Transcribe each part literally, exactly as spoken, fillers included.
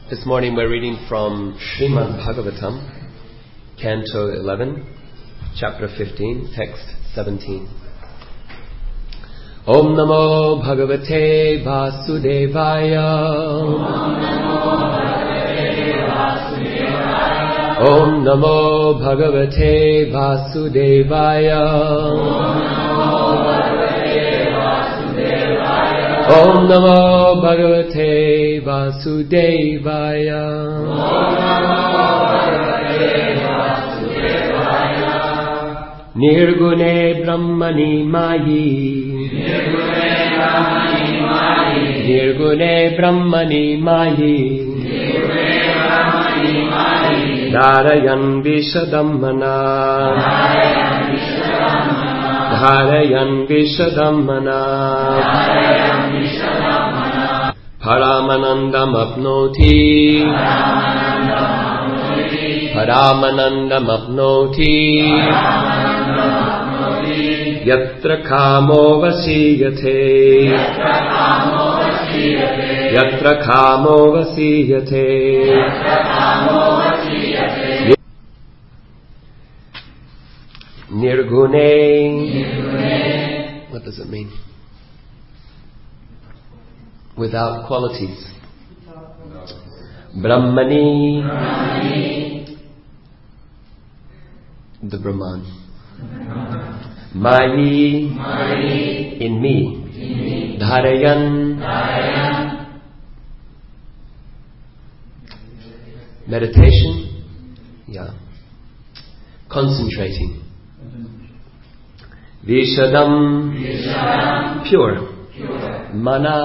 This morning we're reading from Srimad Bhagavatam, Canto eleven, Chapter fifteen, Text seventeen. Om Namo Bhagavate Vasudevaya. Om Namo Bhagavate Vasudevaya. Om Namo Bhagavate Vasudevaya. Nirgune Brahmani Mayi. Nirgune Brahmani Mayi. Dharayan Vishadammana. Dharayan Vishadammana. Paramanandam apnoti. Paramanandam apnoti. Yatra kamo vasiyate. Yatra kamo vasiyate. Nirgune. What does it mean? Without qualities. Brahmani. The Brahman. Mayi. In me. Dharayan. Meditation. Yeah. Concentrating. Vishadam. Pure. Mana.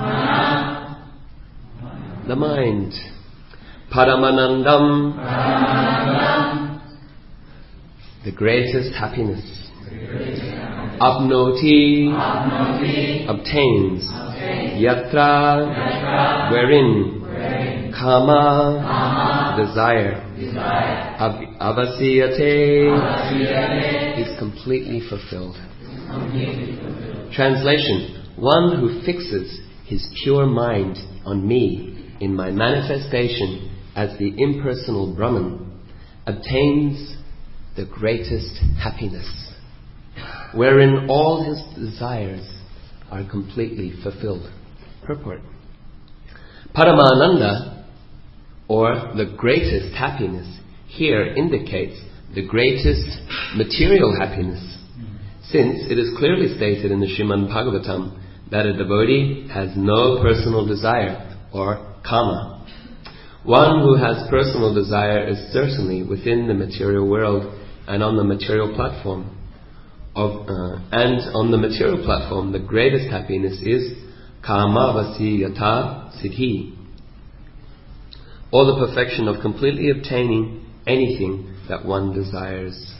The mind. Paramanandam. The greatest happiness. Apnoti. Obtains. Yatra. Wherein. Kama. Desire. Avasiyate. Is completely fulfilled. Translation. One who fixes his pure mind on me in my manifestation as the impersonal Brahman obtains the greatest happiness, wherein all his desires are completely fulfilled. Purport. Paramananda, or the greatest happiness, here indicates the greatest material happiness, since it is clearly stated in the Srimad Bhagavatam that a devotee has no personal desire, or kama. One who has personal desire is certainly within the material world and on the material platform. Of, uh, and on the material platform, the greatest happiness is kama vasiyata siddhi, or the perfection of completely obtaining anything that one desires.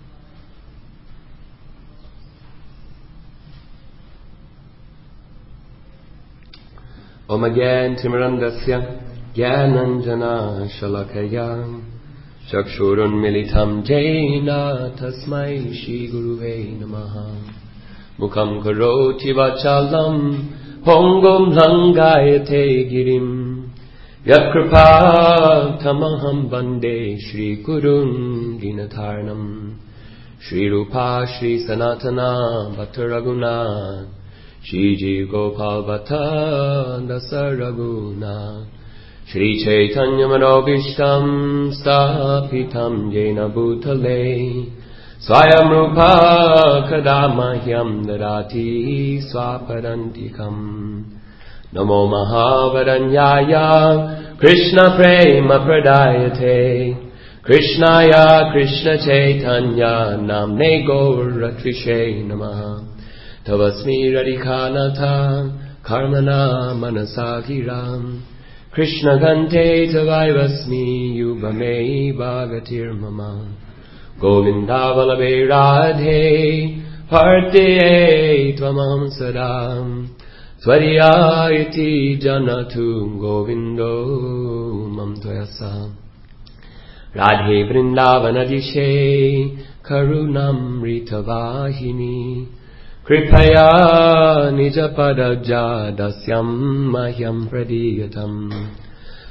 Om Agyan Timirandasya Gyananjana Shalakaya Chakshurun Militam Jena Tasmai Shri Guruve Namaha Mukham Karoti Vachalam Pongom Langayate Girim Yatkripa Tamaham Bande Shri Gurun Dinatarnam Shri Rupa Shri Sanatana Bhattaraguna Shri Jiv Gopal Bhatta Dasa Raguna Shri Chaitanya Manobishtam Stapitam Jena Bhutale Swayam Rupa Kadamahyam Dadati Swapadantikam Namo Mahavaranyaya Krishna Prema Pradayate Krishnaya Krishna Chaitanya Namne Gauratrishe Namaha Tavasmi Radhikanatha Karmana Manasagiram Krishna Kante Tavaivasmi Yubame Bhagatir Mama Govinda Vallabhe Radhe Harte Tvamam Sadam Swarya Iti Janatu Govindo Mam Tvayasa Radhe Vrindavanadishe Karunam Ritavahini Kripaya Nijapadajja Dasyam Mahyam Pradiyatam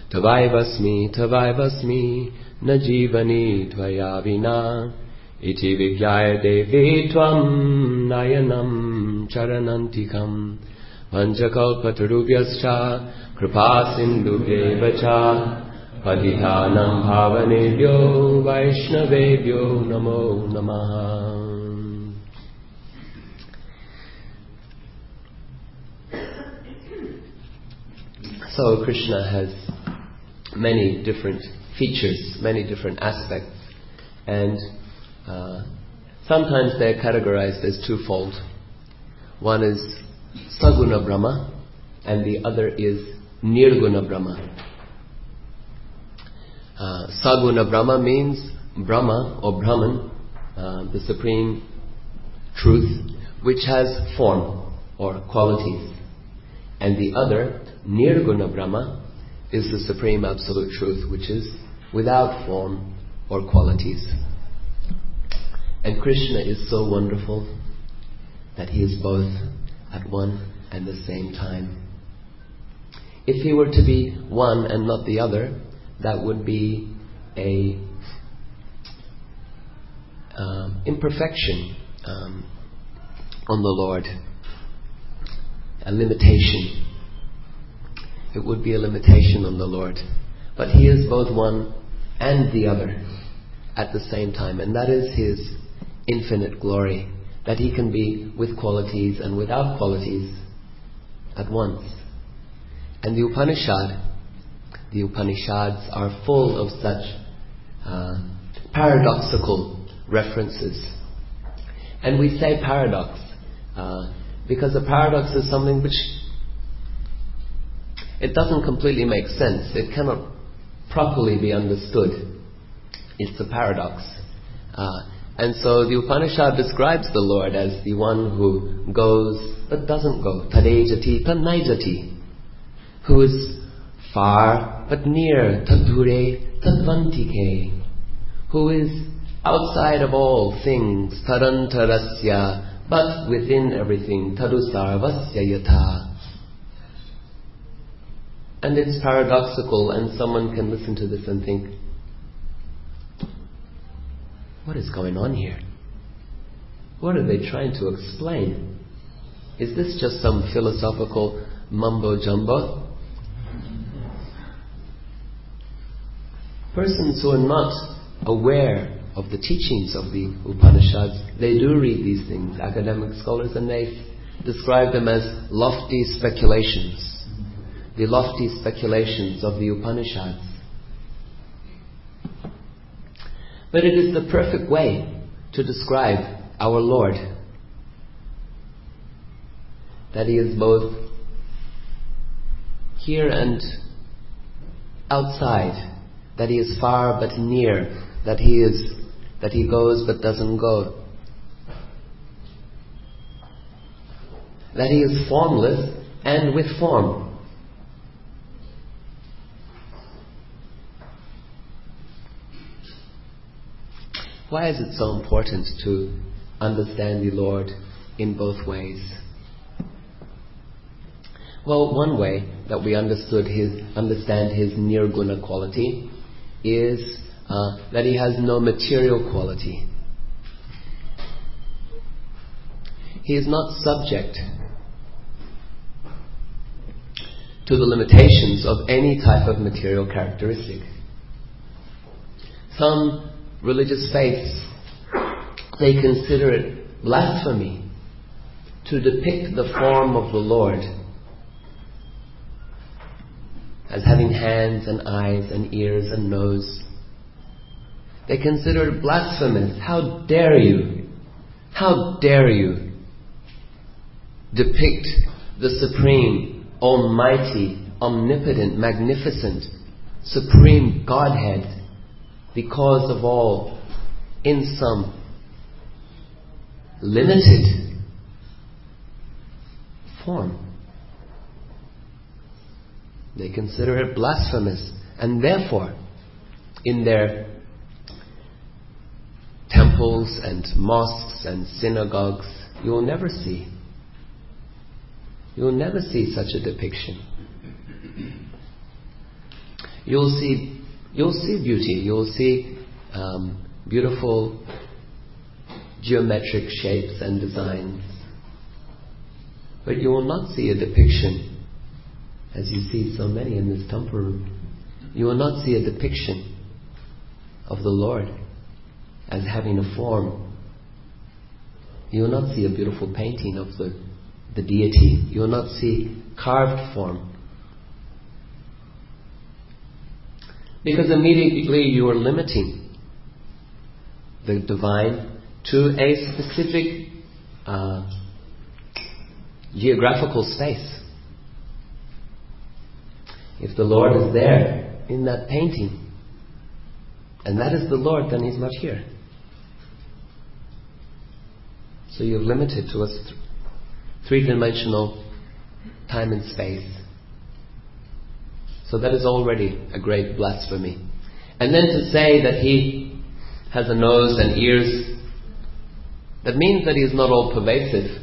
Tavaivasmi, Tavaivasmi, Najivani Tvaya Vina, Iti Vigyaya Devi Tvam Nayanam Charanantikam, Panchakalpatarubhyascha, Kripa Sindhubhyevacha, Patitanam Bhavanebhyo Vaishnavebhyo Namo Namaha. So Krishna has many different features, many different aspects, and uh, sometimes they're categorized as twofold. One is Saguna Brahma, and the other is Nirguna Brahma. Uh, Saguna Brahma means Brahma or Brahman, uh, the supreme truth, which has form or qualities. And the other, Nirguna Brahma, is the supreme absolute truth, which is without form or qualities. And Krishna is so wonderful that he is both at one and the same time. If he were to be one and not the other, that would be a um, imperfection um, on the Lord, a limitation. It would be a limitation on the Lord. But he is both one and the other at the same time, and that is his infinite glory, that he can be with qualities and without qualities at once. And the Upanishad, the Upanishads are full of such uh, paradoxical references. And we say paradox uh, because a paradox is something which it doesn't completely make sense. It cannot properly be understood. It's a paradox. Uh, and so the Upanishad describes the Lord as the one who goes but doesn't go. Tadejati tanaijati. Who is far but near. Tadure tadvantike. Who is outside of all things. Tadantarasya. But within everything. Tadusarvasya yatha. And it's paradoxical, and someone can listen to this and think, what is going on here? What are they trying to explain? Is this just some philosophical mumbo-jumbo? Persons who are not aware of the teachings of the Upanishads, they do read these things, academic scholars, and they describe them as lofty speculations. The lofty speculations of the Upanishads. But it is the perfect way to describe our Lord. That he is both here and outside. That he is far but near. That he is, that he goes but doesn't go. That he is formless and with form. Why is it so important to understand the Lord in both ways? Well, one way that we understood his, understand his nirguna quality is uh, that he has no material quality. He is not subject to the limitations of any type of material characteristic. Some religious faiths, they consider it blasphemy to depict the form of the Lord as having hands and eyes and ears and nose. They consider it blasphemous. How dare you? How dare you depict the supreme, almighty, omnipotent, magnificent, supreme Godhead, the cause of all, in some limited form. They consider it blasphemous, and therefore, in their temples and mosques and synagogues, you will never see. You will never see such a depiction. You'll see, you'll see beauty. You'll see um, beautiful geometric shapes and designs. But you will not see a depiction, as you see so many in this temple room. You will not see a depiction of the Lord as having a form. You will not see a beautiful painting of the, the deity. You will not see carved form. Because immediately you are limiting the divine to a specific uh, geographical space. If the Lord is there in that painting, and that is the Lord, then He's not here. So you've limited to a th- three-dimensional time and space. So that is already a great blasphemy. And then to say that He has a nose and ears, that means that He is not all pervasive.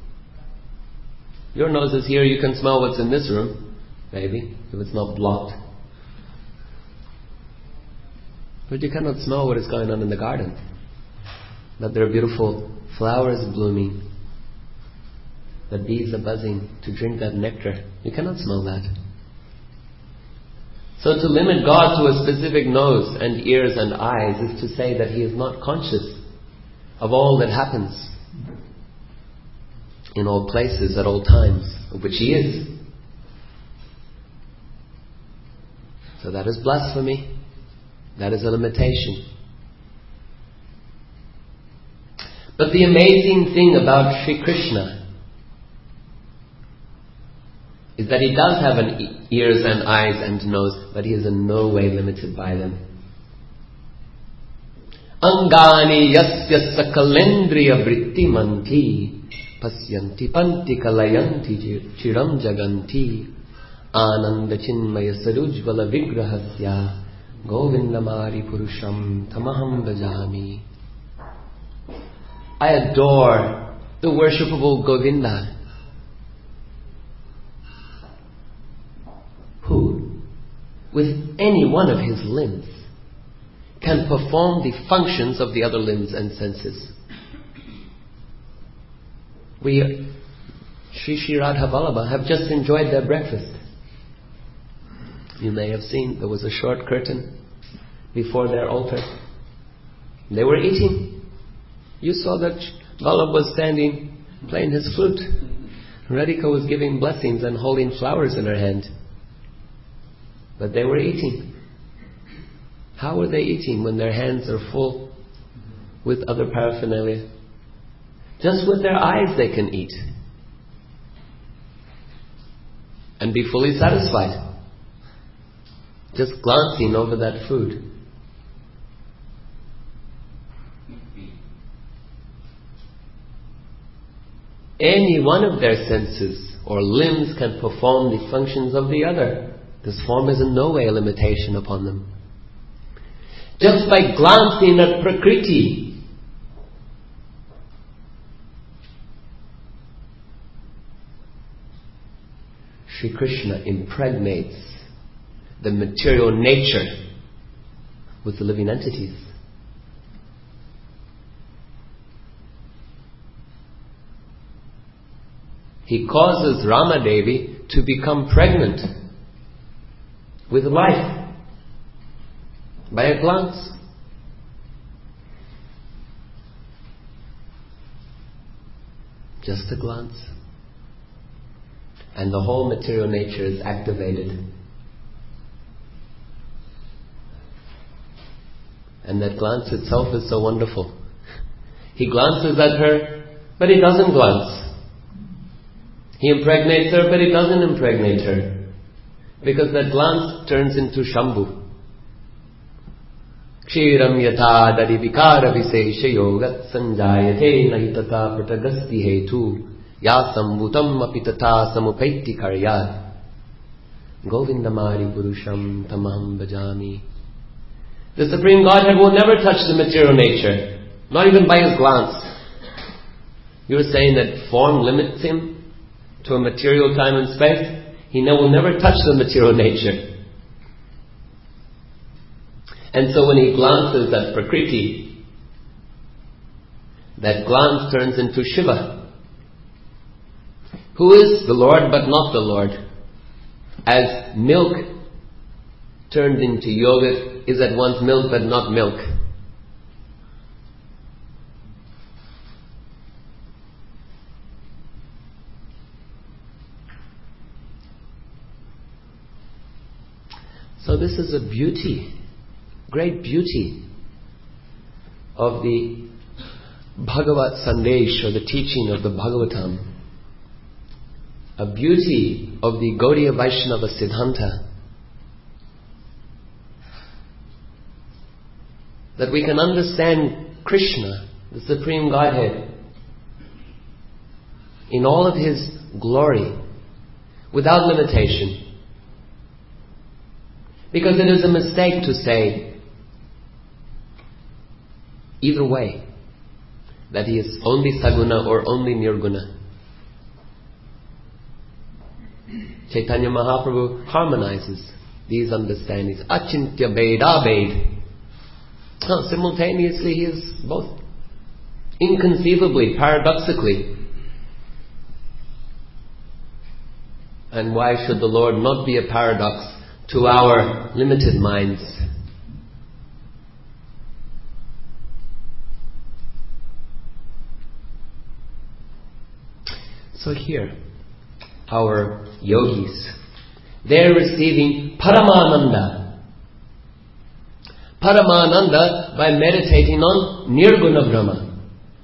Your nose is here, you can smell what's in this room, maybe, if it's not blocked. But you cannot smell what is going on in the garden. That there are beautiful flowers blooming, that bees are buzzing to drink that nectar. You cannot smell that. So to limit God to a specific nose and ears and eyes is to say that He is not conscious of all that happens in all places at all times, of which He is. So that is blasphemy. That is a limitation. But the amazing thing about Sri Krishna is that He does have an e- ears and eyes and nose, but He is in no way limited by them. Angani yasya sakalendriya vritti manti pasyanti panti kalayanti chiram jaganti ananda chinmaya sarujvala vigrahasya govindamari purusham tamaham bhajami. I adore the worshipable Govinda, who, with any one of his limbs, can perform the functions of the other limbs and senses. We, Sri Sri Radha Vallabha, have just enjoyed their breakfast. You may have seen there was a short curtain before their altar. They were eating. You saw that Vallabha was standing playing his flute. Radhika was giving blessings and holding flowers in her hand. But they were eating. How were they eating when their hands are full with other paraphernalia? Just with their eyes they can eat and be fully satisfied. Just glancing over that food. Any one of their senses or limbs can perform the functions of the other. This form is in no way a limitation upon them. Just by glancing at Prakriti, Sri Krishna impregnates the material nature with the living entities. He causes Ramadevi to become pregnant with life by a glance. Just a glance. And the whole material nature is activated. And that glance itself is so wonderful. He glances at her, but he doesn't glance. He impregnates her, but he doesn't impregnate her. Because that glance turns into Shambhu. Kshiram yatha dari vikara viseshayo gat sanjayate nahitata pratagasti hetu yasambhutam apitata samupaitti karyat govindamari purusham tamaham bhajami. The Supreme Godhead will never touch the material nature, not even by His glance. You are saying that form limits Him to a material time and space? He will never touch the material nature. And so when he glances at Prakriti, that glance turns into Shiva, who is the Lord but not the Lord. As milk turned into yogurt is at once milk but not milk. So this is a beauty, great beauty of the Bhagavat Sandesh, or the teaching of the Bhagavatam. A beauty of the Gaudiya Vaishnava Siddhanta. That we can understand Krishna, the Supreme Godhead, in all of His glory, without limitation. Because it is a mistake to say either way, that He is only Saguna or only Nirguna. Chaitanya Mahaprabhu harmonizes these understandings. Achintya Veda Ved. Oh, simultaneously He is both. Inconceivably, paradoxically. And why should the Lord not be a paradox to our limited minds? So here, our yogis, they're receiving Paramananda. Paramananda by meditating on Nirguna Brahma.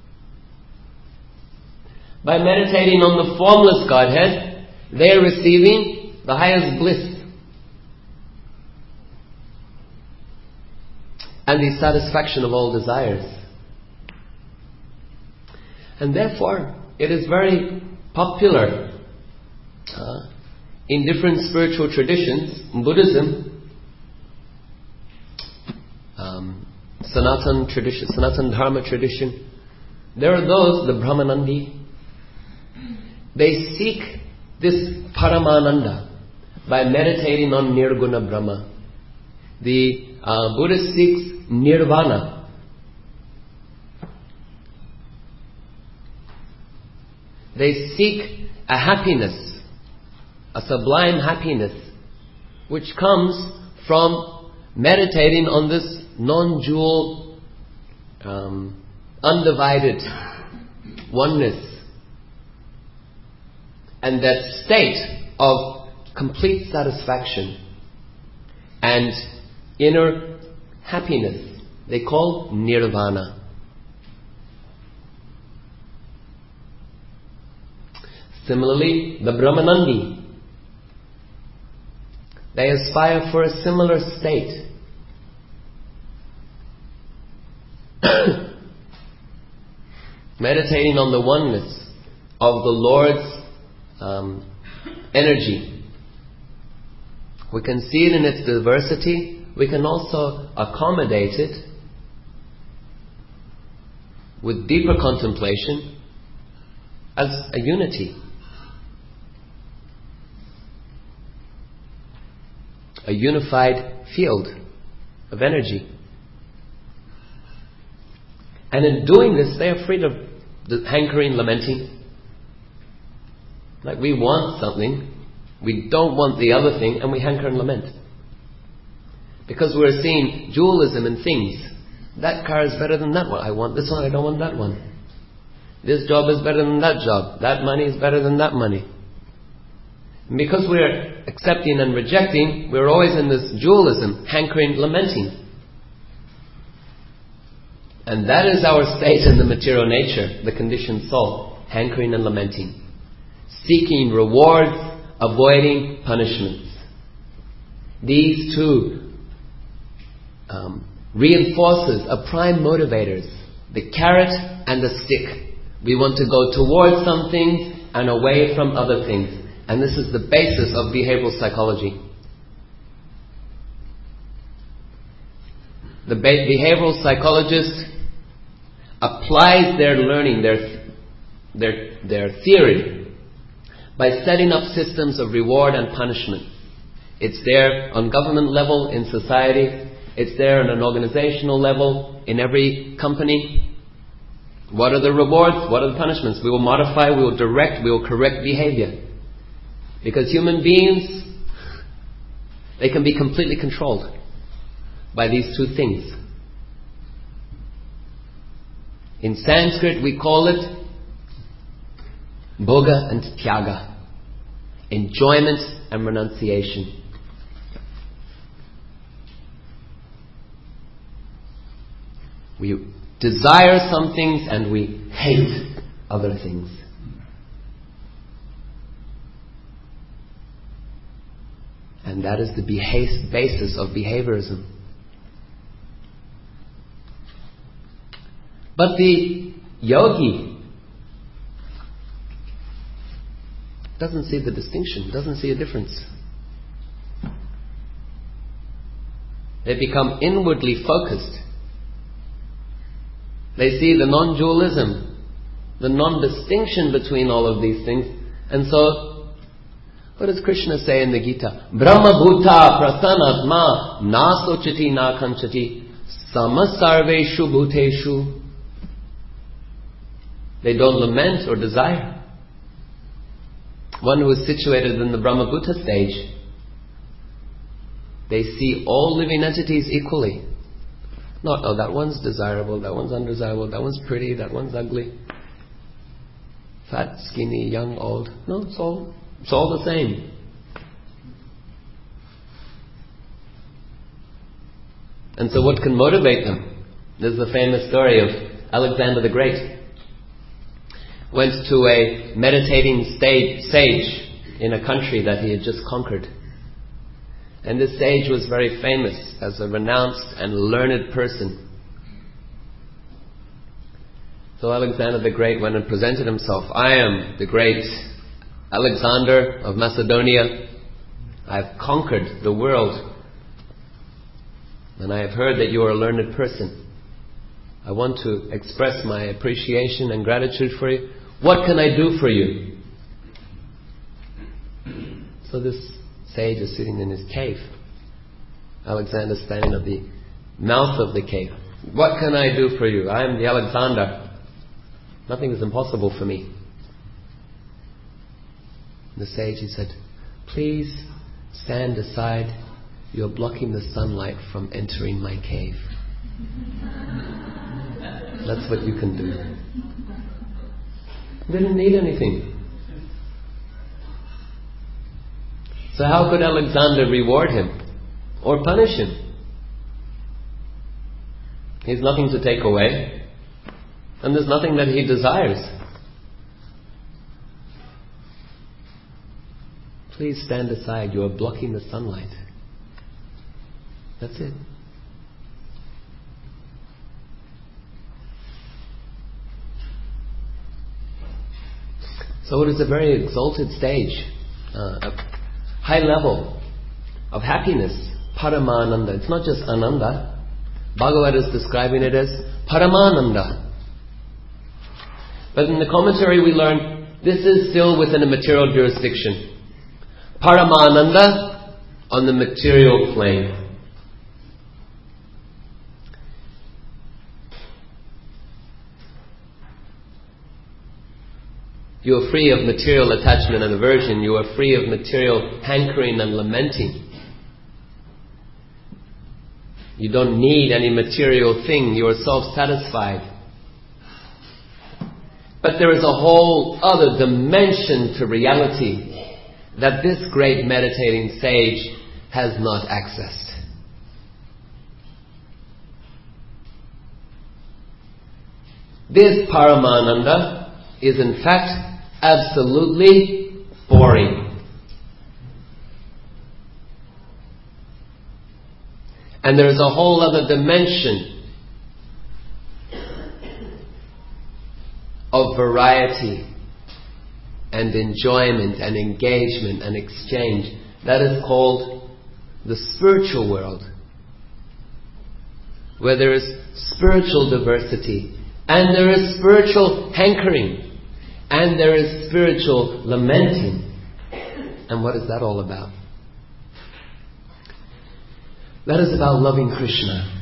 By meditating on the formless Godhead, they're receiving the highest bliss and the satisfaction of all desires. And therefore, it is very popular uh, in different spiritual traditions. Buddhism, um, Sanatan tradition, Sanatan Dharma tradition, there are those, the Brahmanandi, they seek this Paramananda by meditating on Nirguna Brahma. The uh, Buddhist seeks Nirvana. They seek a happiness, a sublime happiness, which comes from meditating on this non-dual, um, undivided oneness. And that state of complete satisfaction and inner happiness they call Nirvana. Similarly, the Brahmanandi, they aspire for a similar state. Meditating on the oneness of the Lord's um, energy. We can see it in its diversity. We can also accommodate it with deeper contemplation as a unity. A unified field of energy. And in doing this, they are free of the hankering, lamenting. Like we want something, we don't want the other thing, and we hanker and lament. Because we're seeing dualism in things. That car is better than that one. I want this one, I don't want that one. This job is better than that job. That money is better than that money. And because we're accepting and rejecting, we're always in this dualism, hankering, lamenting. And that is our state in the material nature, the conditioned soul, hankering and lamenting. Seeking rewards, avoiding punishments. These two um, reinforces a prime motivators, the carrot and the stick. We want to go towards some things and away from other things. And this is the basis of behavioral psychology. The be- behavioral psychologist applies their learning, their, their, their theory, by setting up systems of reward and punishment. It's there on government level, in society. It's there on an organizational level, in every company. What are the rewards? What are the punishments? We will modify, we will direct, we will correct behavior. Because human beings, they can be completely controlled by these two things. In Sanskrit we call it bhoga and tyaga, enjoyment and renunciation. We desire some things and we hate other things. And that is the beha- basis of behaviorism. But the yogi doesn't see the distinction, doesn't see a difference. They become inwardly focused. They see the non-dualism, the non-distinction between all of these things. And so, what does Krishna say in the Gita? Brahma bhuta prasanatma na sochati na kanchati samasarveshu bhuteshu. They don't lament or desire. One who is situated in the Brahma Bhuta stage, they see all living entities equally. Not, oh, that one's desirable, that one's undesirable, that one's pretty, that one's ugly. Fat, skinny, young, old. No, it's all, it's all the same. And so what can motivate them? There's the famous story of Alexander the Great. Went to a meditating sage in a country that he had just conquered. And this sage was very famous as a renounced and learned person. So Alexander the Great went and presented himself. I am the great Alexander of Macedonia. I have conquered the world. And I have heard that you are a learned person. I want to express my appreciation and gratitude for you. What can I do for you? So this sage is sitting in his cave. Alexander is standing at the mouth of the cave. What can I do for you? I am the Alexander. Nothing is impossible for me. The sage, he said, please stand aside. You're blocking the sunlight from entering my cave. That's what you can do. He didn't need anything. So how could Alexander reward him or punish him? He's nothing to take away, and there's nothing that he desires. Please stand aside, you are blocking the sunlight. That's it. So it is a very exalted stage, uh, a high level of happiness, Paramananda. It's not just Ananda. Bhagavad is describing it as Paramananda. But in the commentary we learn this is still within a material jurisdiction. Paramananda on the material plane. You are free of material attachment and aversion. You are free of material hankering and lamenting. You don't need any material thing. You are self-satisfied. But there is a whole other dimension to reality that this great meditating sage has not accessed. This Paramananda is in fact absolutely boring. And there is a whole other dimension of variety and enjoyment and engagement and exchange. That is called the spiritual world, where there is spiritual diversity and there is spiritual hankering. And there is spiritual lamenting. And what is that all about? That is about loving Krishna.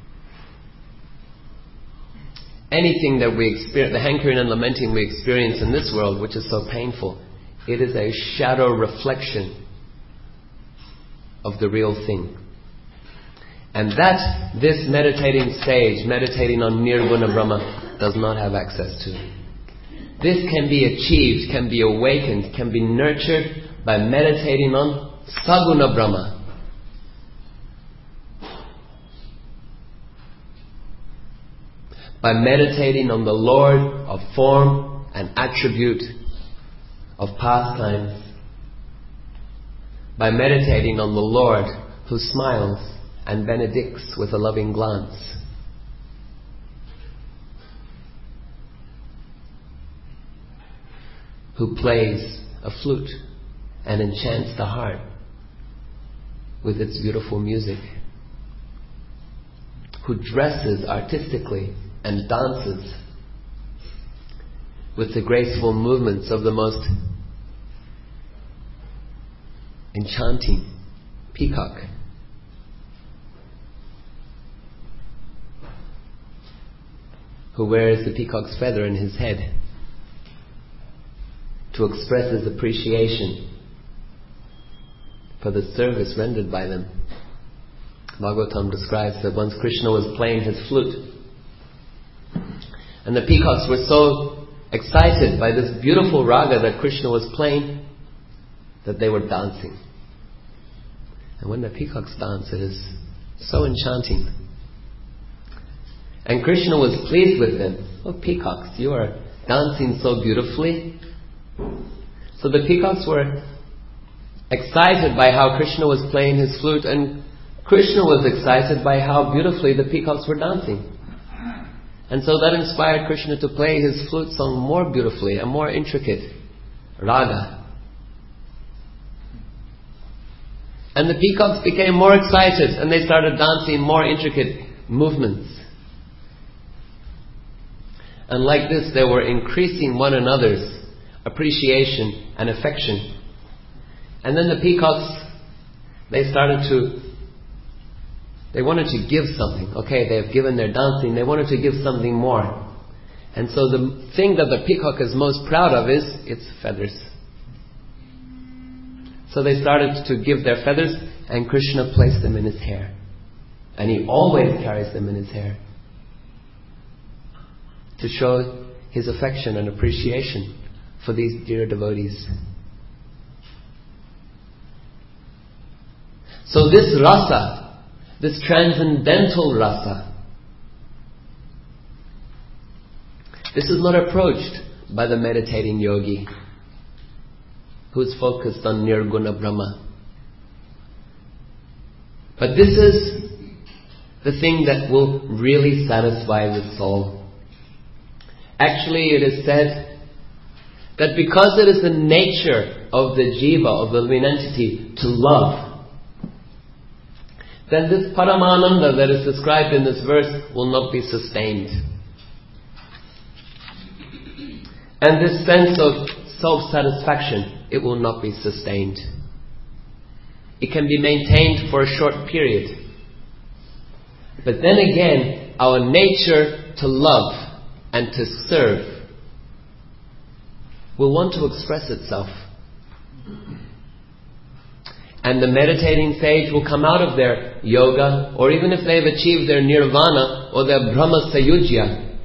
Anything that we experience, the hankering and lamenting we experience in this world, which is so painful, it is a shadow reflection of the real thing. And that this meditating stage, meditating on Nirguna Brahma, does not have access to. This can be achieved, can be awakened, can be nurtured by meditating on Saguna Brahma. By meditating on the Lord of form and attribute, of pastimes. By meditating on the Lord who smiles and benedicts with a loving glance. Who plays a flute and enchants the heart with its beautiful music. Who dresses artistically and dances with the graceful movements of the most enchanting peacock. Who wears the peacock's feather in his head to express his appreciation for the service rendered by them. Bhagavatam describes that once Krishna was playing his flute, and the peacocks were so excited by this beautiful raga that Krishna was playing that they were dancing. And when the peacocks dance, it is so enchanting. And Krishna was pleased with them. Oh, peacocks, you are dancing so beautifully. So the peacocks were excited by how Krishna was playing his flute, and Krishna was excited by how beautifully the peacocks were dancing. And so that inspired Krishna to play his flute song more beautifully, a more intricate raga. And the peacocks became more excited and they started dancing more intricate movements. And like this, they were increasing one another's appreciation and affection. And then the peacocks, they started to They wanted to give something. Okay, they have given their dancing. They wanted to give something more. And so the thing that the peacock is most proud of is its feathers. So they started to give their feathers, and Krishna placed them in his hair. And he always carries them in his hair to show his affection and appreciation for these dear devotees. So this rasa, this transcendental rasa, this is not approached by the meditating yogi who's focused on Nirguna Brahma. But this is the thing that will really satisfy the soul. Actually, it is said that because it is the nature of the jiva, of the living entity, to love, then this Paramananda that is described in this verse will not be sustained. And this sense of self-satisfaction, it will not be sustained. It can be maintained for a short period. But then again, our nature to love and to serve will want to express itself. And the meditating sage will come out of their yoga, or even if they've achieved their nirvana or their Brahma Sayujya,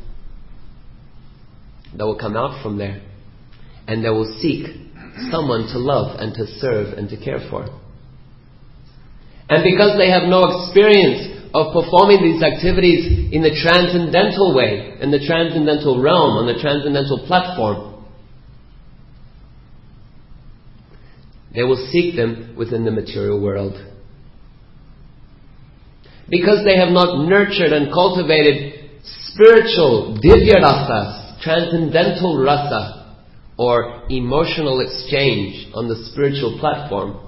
they will come out from there and they will seek someone to love and to serve and to care for. And because they have no experience of performing these activities in the transcendental way, in the transcendental realm, on the transcendental platform, they will seek them within the material world. Because they have not nurtured and cultivated spiritual divya rasas, transcendental rasa, or emotional exchange on the spiritual platform,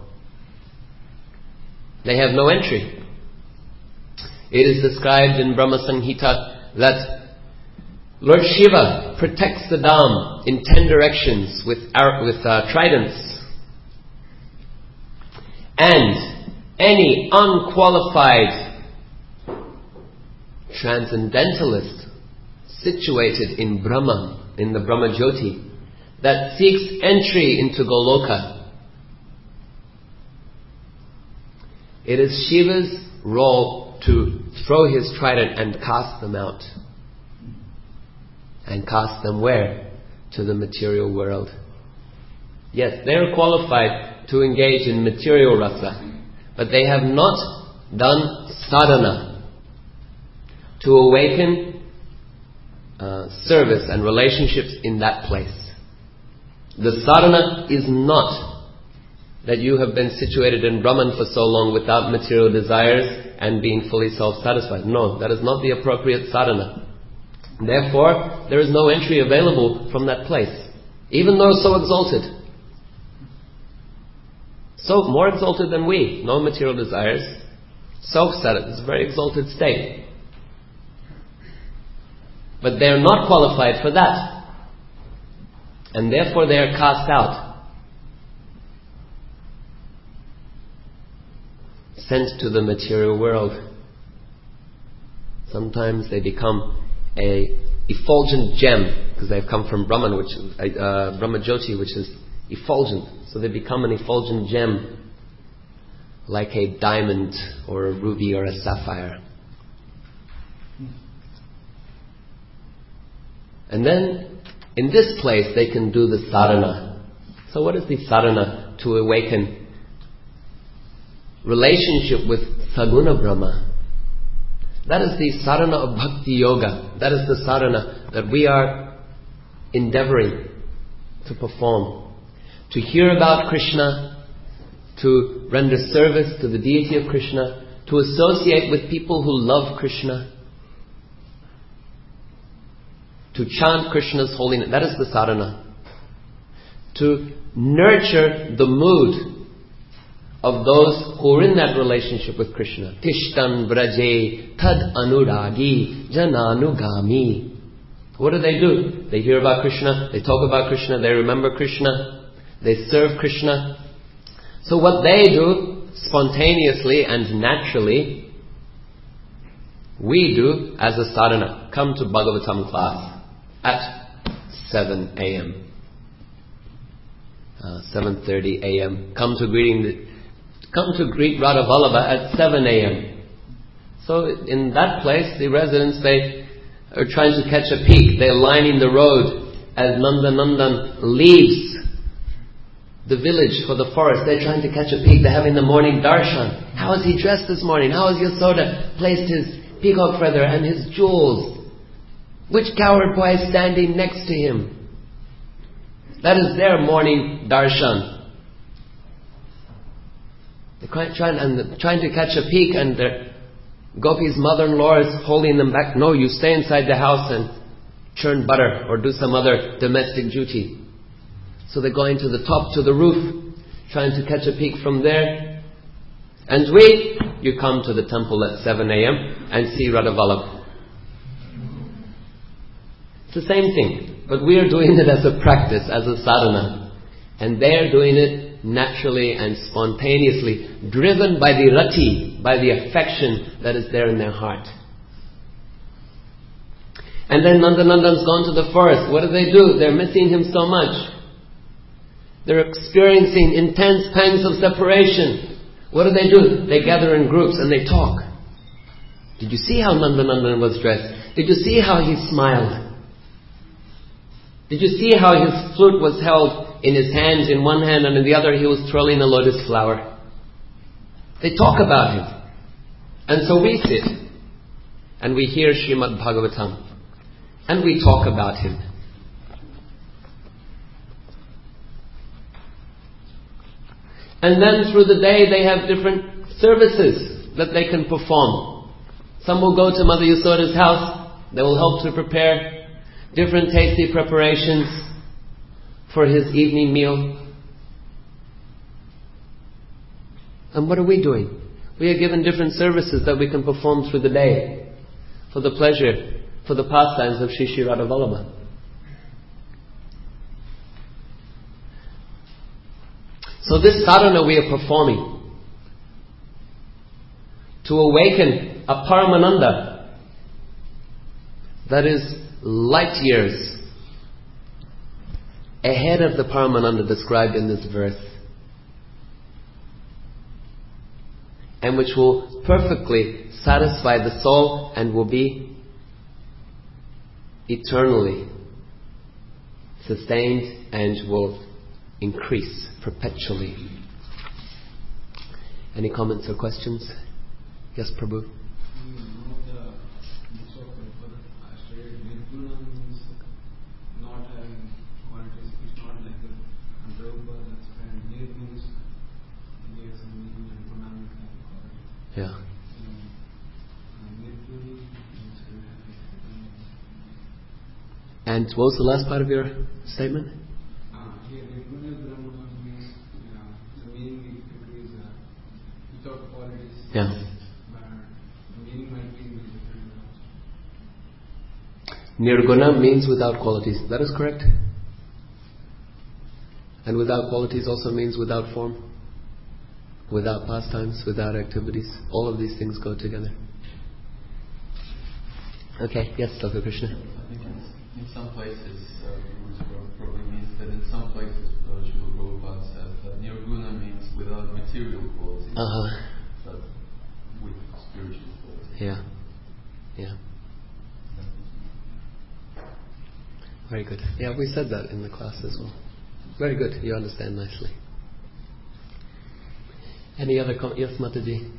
they have no entry. It is described in Brahma Samhita that Lord Shiva protects the Dham in ten directions with, with uh, tridents. And any unqualified transcendentalist situated in Brahma, in the Brahma Jyoti, that seeks entry into Goloka, it is Shiva's role to throw his trident and cast them out. And cast them where? To the material world. Yes, they are qualified to engage in material rasa, but they have not done sadhana to awaken uh, service and relationships in that place. The sadhana is not that you have been situated in Brahman for so long without material desires and being fully self-satisfied. No, that is not the appropriate sadhana. Therefore, there is no entry available from that place, even though so exalted. So, more exalted than we, no material desires, self-satisfied, it's a very exalted state. But they are not qualified for that. And therefore they are cast out. Sent to the material world. Sometimes they become a effulgent gem, because they've come from Brahman, which is uh, Brahma Jyoti, which is effulgent. So they become an effulgent gem, like a diamond or a ruby or a sapphire. And then, in this place, they can do the sadhana. So what is the sadhana? To awaken relationship with Saguna Brahma. That is the sadhana of Bhakti Yoga. That is the sadhana that we are endeavoring to perform. To hear about Krishna, to render service to the deity of Krishna, to associate with people who love Krishna, to chant Krishna's holy name. That is the sadhana. To nurture the mood of those who are in that relationship with Krishna. Tishtan braje tad anuragi jananugami. What do they do? They hear about Krishna, they talk about Krishna, they remember Krishna, they serve Krishna. So what they do, spontaneously and naturally, we do as a sadhana. Come to Bhagavatam class at seven a.m. Uh, seven thirty a.m. Come to greeting the Come to greet Radha Vallabha at seven a.m. So in that place, the residents, they are trying to catch a peek. They're lining the road as Nanda Nandan leaves the village for the forest. They're trying to catch a peek. They're having the morning darshan. How is he dressed this morning? How has Yasoda placed his peacock feather and his jewels? Which cowherd boy is standing next to him? That is their morning darshan. They're trying, and trying to catch a peek, and their Gopi's mother-in-law is holding them back. No, you stay inside the house and churn butter or do some other domestic duty. So they're going to the top, to the roof, trying to catch a peek from there. And we, you come to the temple at seven a.m. and see Radha Vallabha. It's the same thing, but we are doing it as a practice, as a sadhana. And they are doing it naturally and spontaneously, driven by the rati, by the affection that is there in their heart. And then Nandanandan's gone to the forest. What do they do? They're missing him so much. They're experiencing intense pangs of separation. What do they do? They gather in groups and they talk. Did you see how Nandanandan was dressed? Did you see how he smiled? Did you see how his flute was held in his hands, in one hand, and in the other he was twirling a lotus flower? They talk about him. And so we sit and we hear Srimad Bhagavatam and we talk about him. And then through the day they have different services that they can perform. Some will go to Mother Yasoda's house. They will help to prepare different tasty preparations for his evening meal. And what are we doing? We are given different services that we can perform through the day for the pleasure, for the pastimes of Shri Shri Radha Vallabha. So this sadhana we are performing. to awaken a Paramananda that is light years ahead of the Paramananda described in this verse, and which will perfectly satisfy the soul and will be eternally sustained and will increase perpetually. Any comments or questions? Yes, Prabhu? Yeah. And what was the last part of your statement? Yeah. Nirguna means without qualities. That is correct. And without qualities also means without form, without pastimes, without activities. All of these things go together. Okay, yes, Doctor Krishna. I think in some places, uh, which probably means that in some places, uh, Srila Prabhupada said that Nirguna means without material qualities, uh-huh. but with spiritual qualities. Yeah, yeah. Very good. Yeah, we said that in the class as well. Very good. You understand nicely. Any other comments? Yes, Mataji?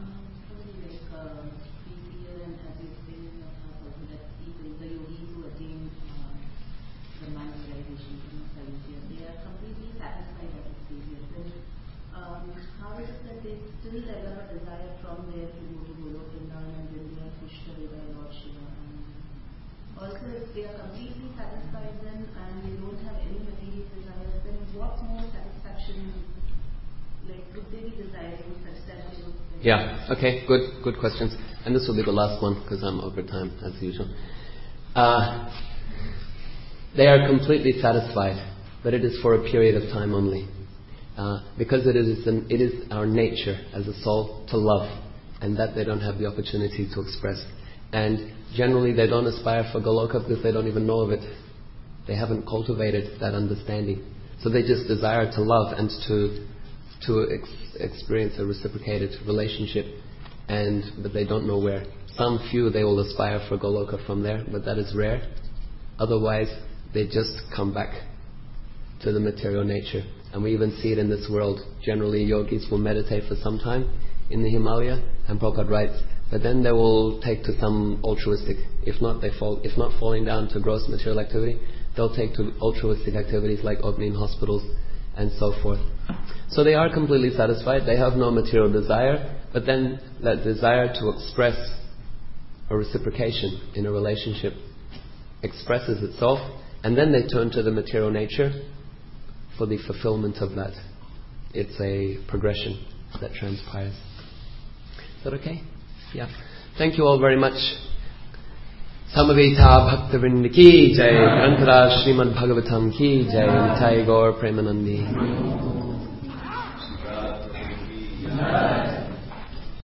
Also, if they are completely satisfied then and they don't have any material desires, then what more satisfaction, like, could they be desiring such that they would... Yeah, okay, good, good questions. And this will be the last one because I'm over time as usual. Uh, they are completely satisfied, but it is for a period of time only. Uh, because it is, an, it is our nature as a soul to love, and that they don't have the opportunity to express. And generally they don't aspire for Goloka because they don't even know of it. They haven't cultivated that understanding. So they just desire to love and to to ex- experience a reciprocated relationship, and but they don't know where. Some few they will aspire for Goloka from there, but that is rare. Otherwise they just come back to the material nature. And we even see it in this world. Generally yogis will meditate for some time in the Himalaya, and Prabhupada writes, but then they will take to some altruistic, if not they fall, if not falling down to gross material activity, they'll take to altruistic activities like opening hospitals and so forth. So they are completely satisfied, they have no material desire, but then that desire to express a reciprocation in a relationship expresses itself, and then they turn to the material nature for the fulfillment of that. It's a progression that transpires. Is that okay? Yeah. Thank you all very much. Samaveta Bhaktivinoda ki jai, Grantara Srimad Bhagavatam ki jai, Nitai Gaur Premanandi.